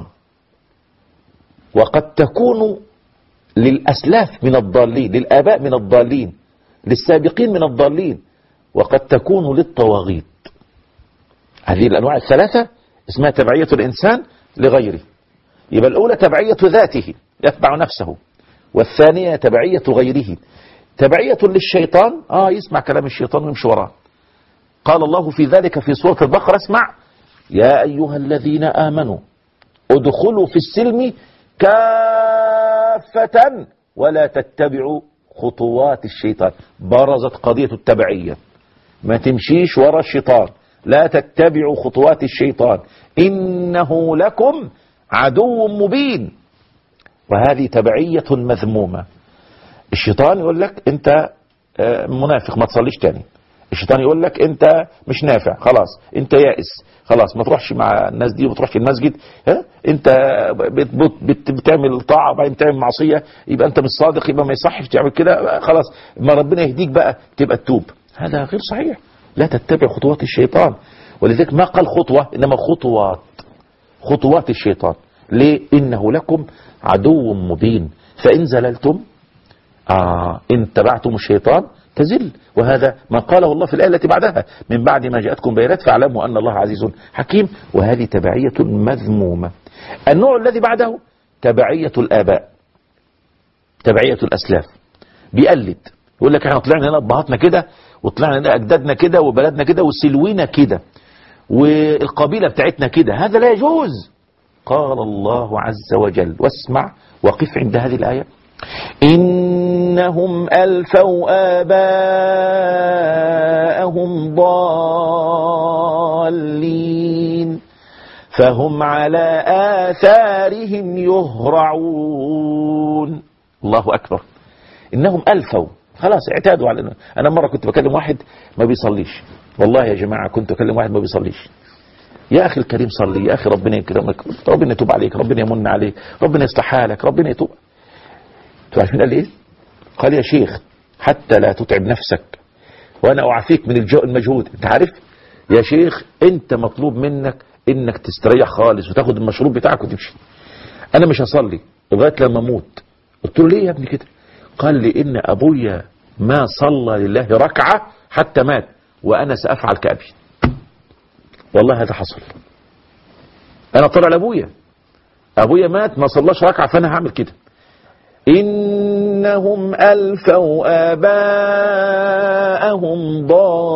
وقد تكون للأسلاف من الضالين، للآباء من الضالين، للسابقين من الضالين، وقد تكون للطواغيت. هذه الأنواع الثلاثة اسمها تبعية الإنسان لغيره. يبقى الأولى تبعية ذاته، يتبع نفسه، والثانية تبعية غيره. تبعية للشيطان، آه يسمع كلام الشيطان ويمشي وراه. قال الله في ذلك في سورة البقرة: اسمع يا أيها الذين آمنوا ادخلوا في السلم كافة ولا تتبعوا خطوات الشيطان. برزت قضية التبعية، ما تمشيش ورا الشيطان، لا تتبعوا خطوات الشيطان إنه لكم عدو مبين. وهذه تبعية مذمومة. الشيطان يقول لك أنت منافق ما تصليش تاني، الشيطان يقول لك أنت مش نافع، خلاص أنت يائس، خلاص ما تروحش مع الناس دي وما تروحش المسجد، ها أنت بت بت بتعمل طاعة وبعدين بتعمل معصية، يبقى أنت مش صادق، يبقى ما يصحش تعمل كده، خلاص ما ربنا يهديك بقى تبقى تتوب. هذا غير صحيح، لا تتبع خطوات الشيطان. ولذلك ما قال خطوة إنما خطوات، خطوات الشيطان. ليه؟ إنه لكم عدو مبين، فإن زللتم آه إن تبعتم الشيطان تزل. وهذا ما قاله الله في الآية التي بعدها: من بعد ما جاءتكم بينات فاعلموا أن الله عزيز حكيم. وهذه تبعية مذمومة. النوع الذي بعده تبعية الآباء، تبعية الأسلاف. بيقلد، يقول لك احنا طلعنا هنا أبهاتنا كده، وطلعنا هنا أجدادنا كده، وبلدنا كده، وسلوينا كده، والقبيلة بتاعتنا كده. هذا لا يجوز. قال الله عز وجل، واسمع وقف عند هذه الآية: إنهم ألفوا آباءهم ضالين فهم على آثارهم يهرعون. الله أكبر. إنهم ألفوا، خلاص اعتادوا على. أنا مرة كنت بكلم واحد ما بيصليش، والله يا جماعة كنت بكلم واحد ما بيصليش. يا أخي الكريم صلي، يا أخي ربنا يكرمك، ربنا يتوب عليك، ربنا يمن عليك، ربنا يصلح حالك، ربنا يتوب. انتوا عارفين قال ايه؟ قال يا شيخ حتى لا تتعب نفسك وانا اعافيك من الجو المجهود. انت عارف يا شيخ انت مطلوب منك انك تستريح خالص وتاخد المشروب بتاعك وتمشي. انا مش هصلي لغايه لما اموت. قلت له ليه يا ابني كده؟ قال لي ان ابويا ما صلى لله ركعه حتى مات وانا سافعل كابي. والله هذا حصل. انا طلع لابويا، ابويا مات ما صلاش ركعه فانا هعمل كده. إنهم ألفوا آباءهم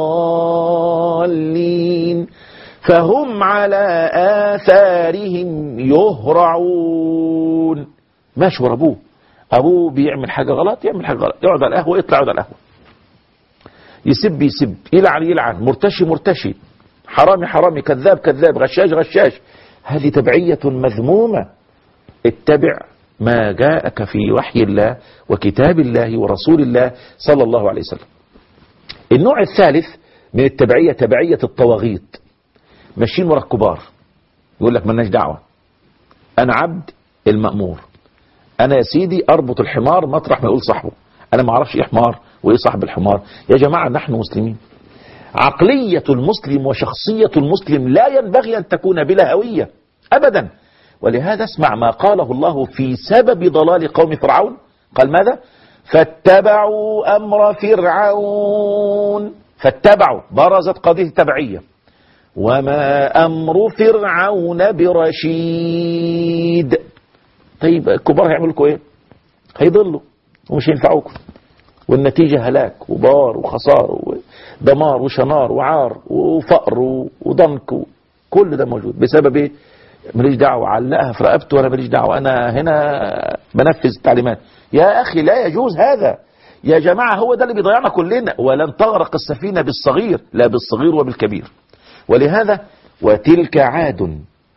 ضالين فهم على آثارهم يهرعون. ماشي ورا أبوه، أبوه بيعمل حاجة غلط يعمل حاجة غلط، يقعد على القهوة يطلع يقعد على القهوة، يسب يسب، يلعن يلعن، مرتشي مرتشي، حرامي حرامي، كذاب كذاب، غشاش غشاش. هذه تبعية مذمومة. اتبع ما جاءك في وحي الله وكتاب الله ورسول الله صلى الله عليه وسلم. النوع الثالث من التبعية تبعية الطواغيت. ماشيين ورا الكبار، يقول لك مالناش دعوة، أنا عبد المأمور، أنا يا سيدي أربط الحمار مطرح ما يقول صاحبه، أنا ما أعرفش إيه حمار وإيه صاحب الحمار. يا جماعة نحن مسلمين. عقلية المسلم وشخصية المسلم لا ينبغي أن تكون بلا هوية أبدا. ولهذا اسمع ما قاله الله في سبب ضلال قوم فرعون. قال ماذا؟ فاتبعوا أمر فرعون. فاتبعوا، برزت قضية التبعية. وما أمر فرعون برشيد. طيب الكبار هيعملوا لكم ايه؟ هيضلوا ومش هينفعوكم، والنتيجة هلاك وبار وخسار ودمار وشنار وعار وفقر وضنك، كل ده موجود بسبب ايه؟ ماليش دعوة، علقها في رقبته وانا ماليش دعوة، انا هنا بنفذ التعليمات. يا اخي لا يجوز هذا يا جماعة. هو ده اللي بيضيعنا كلنا. ولن تغرق السفينة بالصغير، لا بالصغير وبالكبير. ولهذا وتلك عاد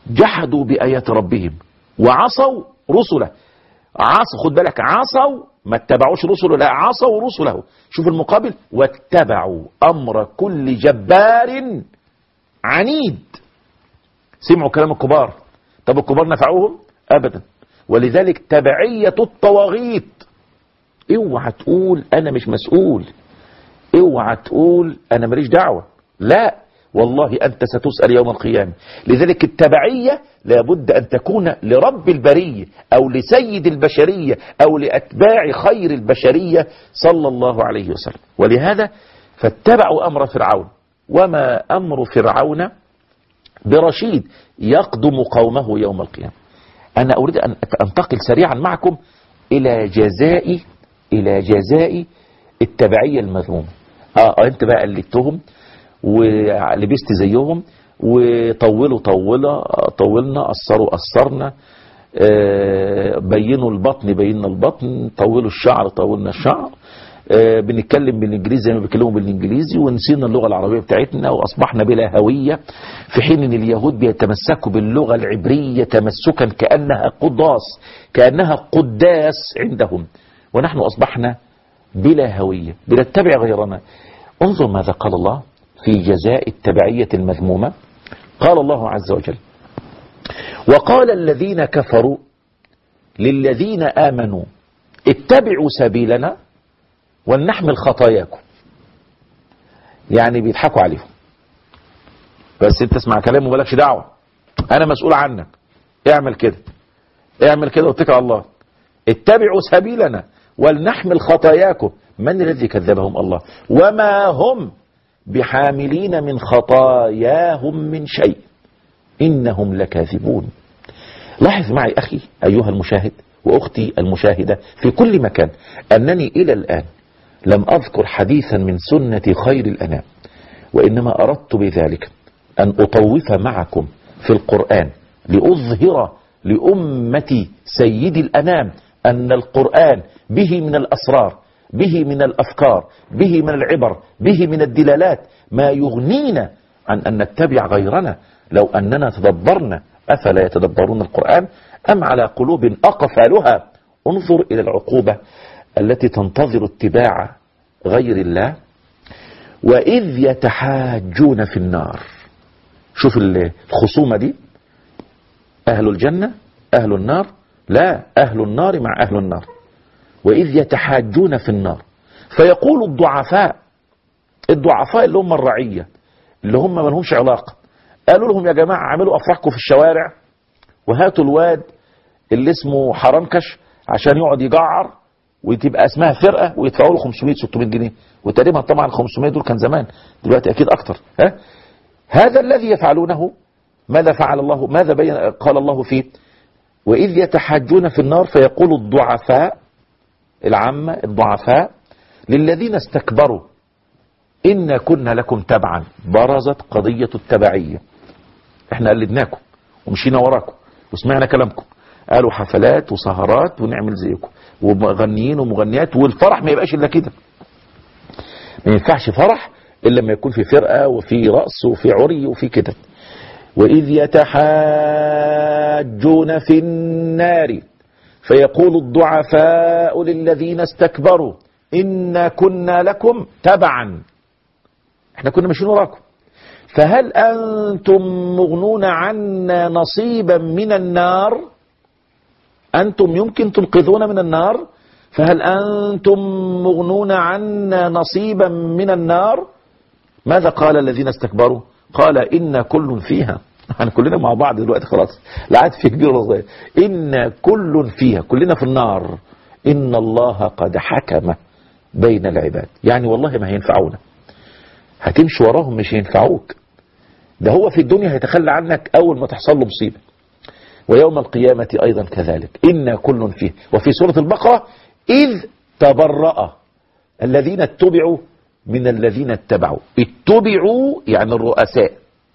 جحدوا بآيات ربهم وعصوا رسله. عصوا، خد بالك، عصوا، ما اتبعوش رسله، لا، عصوا رسله. شوف المقابل، واتبعوا أمر كل جبار عنيد. سمعوا كلام الكبار. طب الكبار نفعوهم؟ أبدا. ولذلك تبعية الطواغيت. اوعى تقول أنا مش مسؤول، اوعى تقول أنا ماليش دعوة، لا والله أنت ستسأل يوم القيامة. لذلك التبعية لابد أن تكون لرب البرية أو لسيد البشرية أو لأتباع خير البشرية صلى الله عليه وسلم. ولهذا فاتبعوا أمر فرعون، وما أمر فرعون برشيد يقدم قومه يوم القيامة. أنا أريد أن أنتقل سريعا معكم إلى جزاء إلى جزاء التبعية المذمومة. آه أنت بقى قلدتهم ولبست زيهم وطولوا طولة طولنا، قصروا قصرنا، آه بينوا البطن بينا البطن، طولوا الشعر طولنا الشعر، آه بنتكلم بالانجليزي زي ما بيتكلموا بالانجليزي، ونسينا اللغة العربية بتاعتنا واصبحنا بلا هوية، في حين ان اليهود بيتمسكوا باللغة العبرية تمسكا كأنها قداس كأنها قداس عندهم، ونحن اصبحنا بلا هوية بنتبع غيرنا. انظر ماذا قال الله في جزاء التبعية المذمومة. قال الله عز وجل: وقال الذين كفروا للذين آمنوا اتبعوا سبيلنا ولنحمل خطاياكم. يعني بيضحكوا عليهم، بس انت اسمع كلامه ومالكش دعوة، انا مسؤول عنك، اعمل كده اعمل كده واتكل على الله، اتبعوا سبيلنا ولنحمل خطاياكم. من الذي كذبهم؟ الله. وما هم بحاملين من خطاياهم من شيء إنهم لكاذبون. لاحظ معي أخي أيها المشاهد وأختي المشاهدة في كل مكان أنني إلى الآن لم أذكر حديثا من سنة خير الأنام، وإنما أردت بذلك أن أطوف معكم في القرآن لأظهر لأمة سيد الأنام أن القرآن به من الأسرار، به من الأفكار، به من العبر، به من الدلالات ما يغنينا عن أن نتبع غيرنا لو أننا تدبرنا. أفلا يتدبرون القرآن أم على قلوب أقفالها؟ انظر إلى العقوبة التي تنتظر اتباع غير الله. وإذ يتحاجون في النار. شوف الخصومة دي، أهل الجنة أهل النار، لا، أهل النار مع أهل النار. وإذ يتحاجون في النار فيقول الضعفاء، الضعفاء اللي هم الرعية اللي هم ما لهمش علاقة، قالوا لهم يا جماعة اعملوا أفراحكم في الشوارع وهاتوا الواد اللي اسمه حرنكش عشان يقعد يجعر وتبقى اسمها فرقة ويدفعوا له خمسمائة ستمائة جنيه، وتقريبا طبعا ال خمسمائة دول كان زمان، دلوقتي أكيد أكتر. ها؟ هذا الذي يفعلونه ماذا فعل الله؟ ماذا بين قال الله فيه؟ وإذ يتحاجون في النار فيقول الضعفاء العامة الضعفاء للذين استكبروا إنا كنا لكم تبعا. برزت قضية التبعية، احنا قلدناكم ومشينا وراكم وسمعنا كلامكم، قالوا حفلات وسهرات ونعمل زيكم ومغنيين ومغنيات، والفرح ما يبقاش إلا كده. ما ينفعش فرح إلا لما يكون في فرقة وفي رقص وفي عري وفي كده. وإذ يتحاجون في النار فيقول الضعفاء للذين استكبروا إنا كنا لكم تبعا، احنا كنا ماشيين وراكم، فهل أنتم مغنون عنا نصيبا من النار؟ أنتم يمكن تنقذون من النار، فهل أنتم مغنون عنا نصيبا من النار؟ ماذا قال الذين استكبروا؟ قال إن كل فيها. احنا كلنا مع بعض دلوقتي خلاص، لا عاد في كبير ولا صغير، إن كل فيها، كلنا في النار. إن الله قد حكم بين العباد، يعني والله ما هينفعونا، هتمشي وراهم مش هينفعوك، ده هو في الدنيا هيتخلى عنك أول ما تحصل له مصيبة، ويوم القيامة أيضا كذلك. إن كل فيه. وفي سورة البقرة إذ تبرأ الذين اتبعوا من الذين اتبعوا. اتبعوا يعني الرؤساء،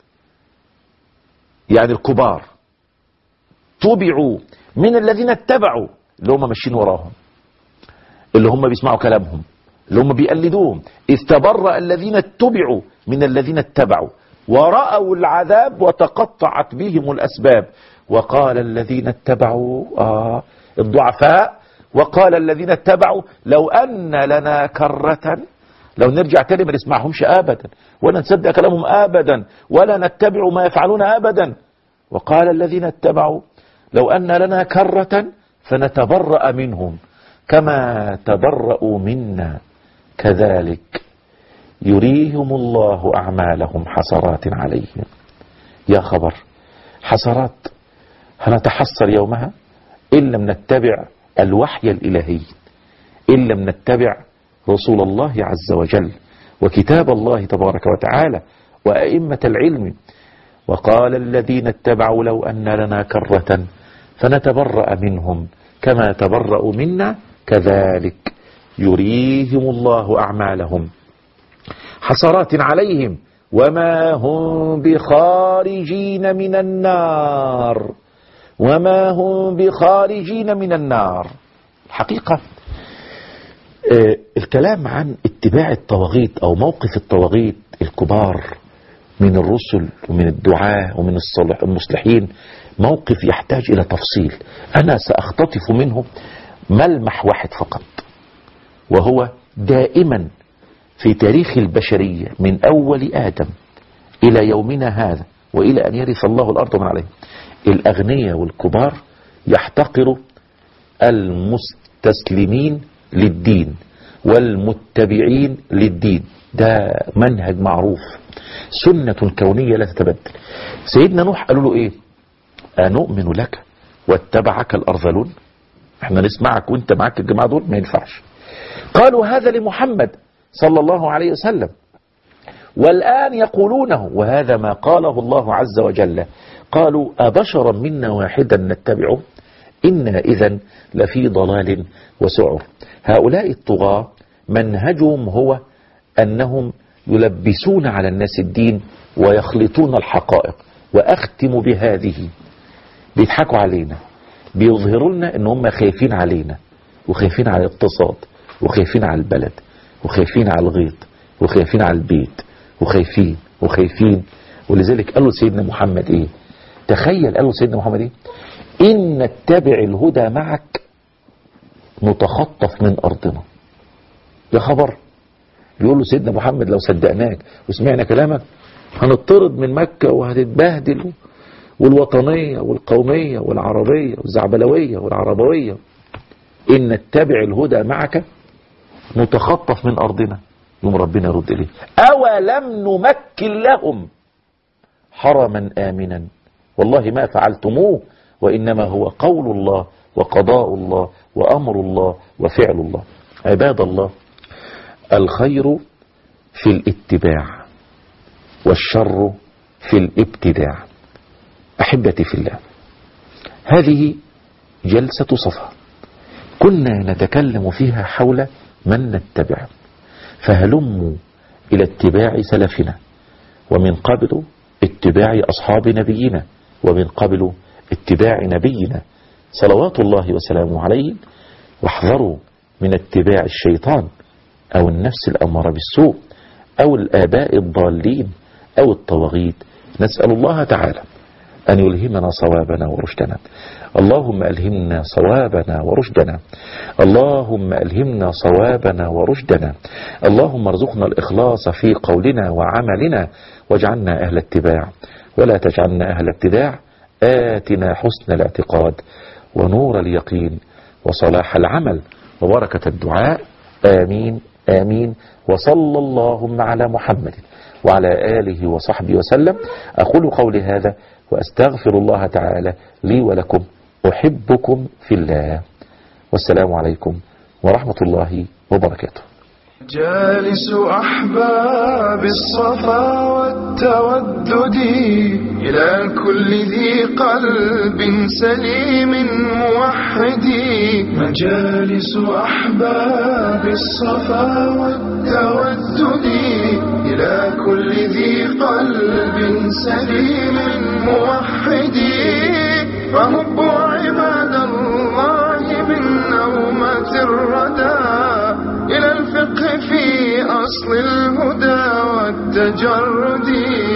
يعني الكبار، تبعوا من الذين اتبعوا اللي هم ماشيين وراهم، اللي هم بيسمعوا كلامهم، اللي هم بيقلدوهم. إذ تبرأ الذين اتبعوا من الذين اتبعوا ورأوا العذاب وتقطعت بهم الأسباب. وقال الذين اتبعوا آه الضعفاء وقال الذين اتبعوا لو أن لنا كرة، لو نرجع تاني ما نسمعهمش أبدا ولا نصدق كلامهم أبدا ولا نتبع ما يفعلون أبدا. وقال الذين اتبعوا لو أن لنا كرة فنتبرأ منهم كما تبرأوا منا كذلك يريهم الله أعمالهم حسرات عليهم. يا خبر، حسرات هنتحسر يومها إن لم نتبع الوحي الإلهي، إن لم نتبع رسول الله عز وجل وكتاب الله تبارك وتعالى وأئمة العلم. وقال الذين اتبعوا لو أن لنا كرة فنتبرأ منهم كما تبرأوا منا كذلك يريهم الله أعمالهم حسرات عليهم وما هم بخارجين من النار وما هم بخارجين من النار. الحقيقة آه الكلام عن اتباع الطواغيت أو موقف الطواغيت الكبار من الرسل ومن الدعاة ومن الصالح المصلحين موقف يحتاج إلى تفصيل. أنا سأختطف منه ملمح واحد فقط، وهو دائما في تاريخ البشرية من أول آدم إلى يومنا هذا وإلى أن يرث الله الأرض من عليه، الأغنياء والكبار يحتقروا المستسلمين للدين والمتبعين للدين. ده منهج معروف، سنة كونية لا تتبدل. سيدنا نوح قالوا له إيه؟ أنؤمن لك واتبعك الأرذلون، احنا نسمعك وانت معك الجماعة دول، ما ينفعش. قالوا هذا لمحمد صلى الله عليه وسلم، والآن يقولونه وهذا ما قاله الله عز وجل. قالوا أبشرا منا واحدا نتبعه إنا إذن لفي ضلال وسعر. هؤلاء الطغاة منهجهم هو أنهم يلبسون على الناس الدين ويخلطون الحقائق. وأختم بهذه، بيضحكوا علينا، بيظهروا لنا ان هم خايفين علينا وخايفين على الاقتصاد وخايفين على البلد وخايفين على الغيط وخايفين على البيت وخايفين وخايفين. ولذلك قالوا سيدنا محمد ايه؟ تخيل قالوا سيدنا محمد ايه؟ إن نتبع الهدى معك نتخطف من أرضنا. يا خبر، بيقول له سيدنا محمد لو صدقناك وسمعنا كلامك هنطرد من مكة وهتتبهدل، والوطنية والقومية والعربية والزعبلوية والعربوية. إن نتبع الهدى معك نتخطف من أرضنا. يوم ربنا يرد إليه أولم نمكن لهم حرما آمنا والله ما فعلتموه وإنما هو قول الله وقضاء الله وأمر الله وفعل الله. عباد الله، الخير في الاتباع والشر في الابتداع. أحبتي في الله، هذه جلسة صفا كنا نتكلم فيها حول من نتبع، فهلموا إلى اتباع سلفنا، ومن قبل اتباع أصحاب نبينا، ومن قبل اتباع نبينا صلوات الله وسلامه عليه. واحذروا من اتباع الشيطان أو النفس الأمارة بالسوء أو الآباء الضالين أو الطواغيت. نسأل الله تعالى أن يلهمنا صوابنا ورشدنا. اللهم ألهمنا صوابنا ورشدنا، اللهم ألهمنا صوابنا ورشدنا. اللهم ارزقنا الإخلاص في قولنا وعملنا، واجعلنا أهل اتباع ولا تجعلنا أهل ابتداع. آتنا حسن الاعتقاد ونور اليقين وصلاح العمل وبركة الدعاء. آمين آمين. وصلى اللهم على محمد وعلى آله وصحبه وسلم. أقول قولي هذا وأستغفر الله تعالى لي ولكم. أحبكم في الله، والسلام عليكم ورحمة الله وبركاته. جالس أحباب الصفا والتودد إلى كل ذي قلب سليم موحد. مجالس أحباب الصفا والتودد إلى كل ذي قلب سليم موحد. فهبوا عباد الله بالنومة الردى إلى الفقه في أصل الهدى والتجرد.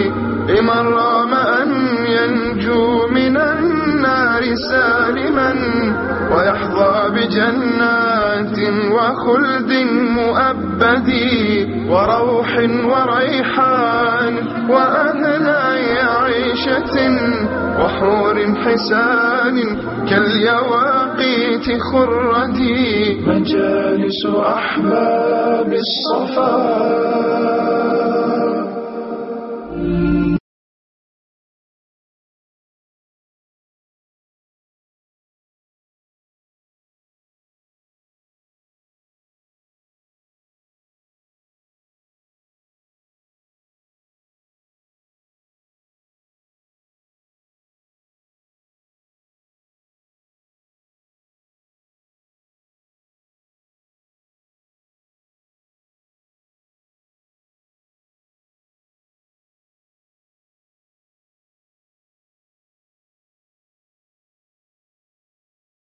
لمن رام أن ينجو من النار سالما ويحظى بجنات وخلد مؤبد وروح وريحان وأهنى عيشة وحور حسان كاليواقيت خردي. مجالس أحباب الصفا